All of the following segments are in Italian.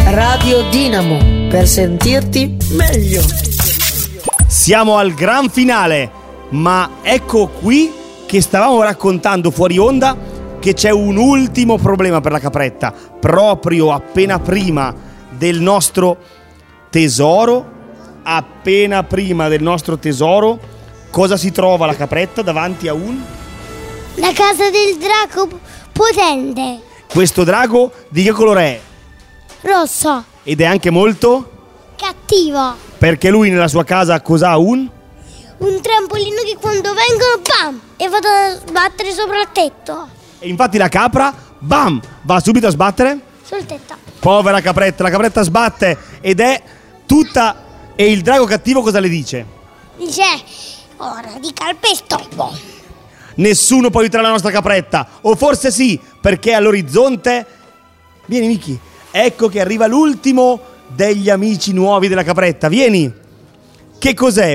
Radio Dinamo, per sentirti meglio. Siamo al gran finale, ma ecco qui che stavamo raccontando fuori onda che c'è un ultimo problema per la capretta, proprio appena prima del nostro tesoro. Appena prima del nostro tesoro, cosa si trova la capretta davanti a la casa del drago potente. Questo drago di che colore è? Rosso. Ed è anche molto cattivo. Perché lui nella sua casa cosa ha? Un trampolino che quando vengono, bam, e vado a sbattere sopra il tetto. E infatti la capra, bam, va subito a sbattere sul tetto. Povera capretta, la capretta sbatte ed è tutta... E il drago cattivo cosa le dice? Dice, ora di calpesto. Nessuno può aiutare la nostra capretta. O forse sì, perché all'orizzonte... Vieni Miki, ecco che arriva l'ultimo degli amici nuovi della capretta. Vieni. Che cos'è?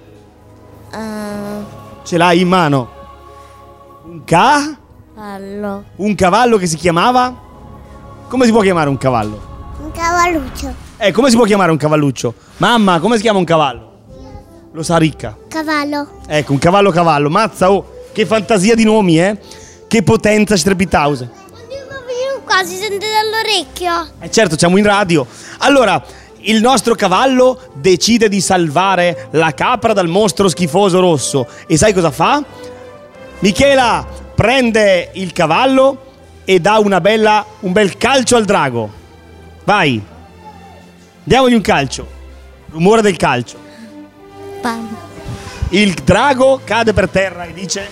Ce l'hai in mano? Un cavallo. Un cavallo che si chiamava? Come si può chiamare un cavallo? Un cavalluccio. Come si può chiamare un cavalluccio? Mamma, come si chiama un cavallo? Lo sa Ricca. Cavallo. Ecco, un cavallo. Mazza, che fantasia di nomi, Che potenza strepitosa. Qua si sente dall'orecchio. Certo, siamo in radio. Allora, il nostro cavallo decide di salvare la capra dal mostro schifoso rosso. E sai cosa fa? Michela prende il cavallo e dà un bel calcio al drago. Vai. Diamogli un calcio. Rumore del calcio. Bam. Il drago cade per terra e dice: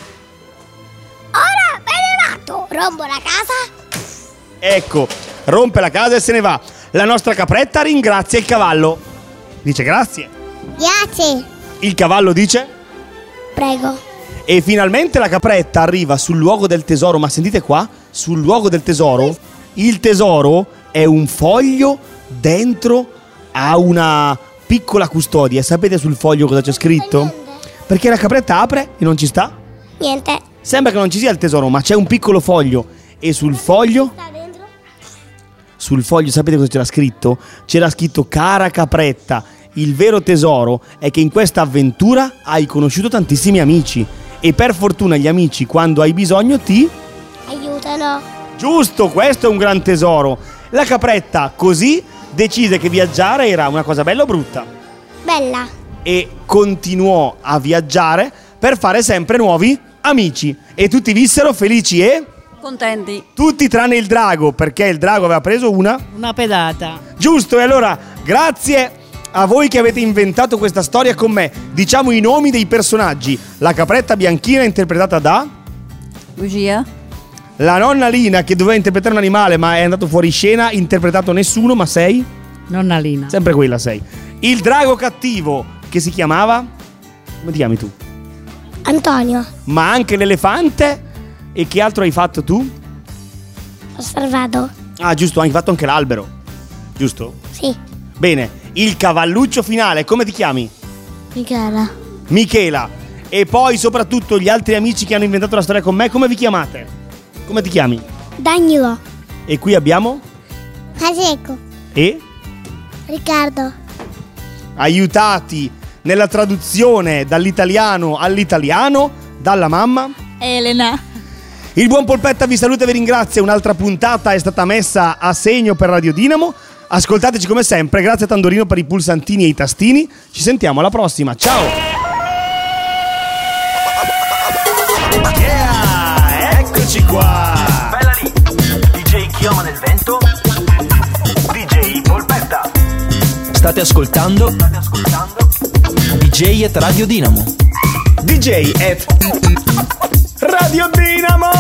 ora me ne vado. Rompo la casa. Ecco, rompe la casa e se ne va. La nostra capretta ringrazia il cavallo. Dice grazie. Grazie. Il cavallo dice prego. E finalmente la capretta arriva sul luogo del tesoro. Ma sentite qua, sul luogo del tesoro, il tesoro è un foglio dentro a una piccola custodia. Sapete sul foglio cosa c'è scritto? Perché la capretta apre e non ci sta? Niente. Sembra che non ci sia il tesoro, ma c'è un piccolo foglio. E sul foglio? Sul foglio sapete cosa c'era scritto? C'era scritto: cara capretta, il vero tesoro è che in questa avventura hai conosciuto tantissimi amici. E per fortuna gli amici, quando hai bisogno, ti aiutano. Giusto, questo è un gran tesoro. La capretta così decise che viaggiare era una cosa bella o brutta? Bella. E continuò a viaggiare per fare sempre nuovi amici. E tutti vissero felici e contenti. Tutti tranne il drago, perché il drago aveva preso una pedata. Giusto, e allora grazie a voi che avete inventato questa storia con me. Diciamo i nomi dei personaggi. La capretta bianchina interpretata da Lucia. La nonna Lina che doveva interpretare un animale ma è andato fuori scena, interpretato nessuno, ma sei? Nonna Lina. Sempre quella sei. Il drago cattivo che si chiamava? Come ti chiami tu? Antonio. Ma anche l'elefante? E che altro hai fatto tu? Ho salvato. Ah, giusto, hai fatto anche l'albero. Giusto? Sì. Bene, il cavalluccio finale, come ti chiami? Michela. E poi soprattutto gli altri amici che hanno inventato la storia con me, come vi chiamate? Come ti chiami? Danilo. E qui abbiamo? Francesco. E? Riccardo. Aiutati nella traduzione dall'italiano all'italiano dalla mamma Elena. Il buon Polpetta vi saluta e vi ringrazia. Un'altra puntata è stata messa a segno per Radio Dinamo. Ascoltateci come sempre. Grazie a Tandorino per i pulsantini e i tastini. Ci sentiamo alla prossima. Ciao. Yeah, eccoci qua. Bella lì. DJ Chioma nel vento. DJ Polpetta. State ascoltando DJ at Radio Dinamo. DJ at Radio Dinamo.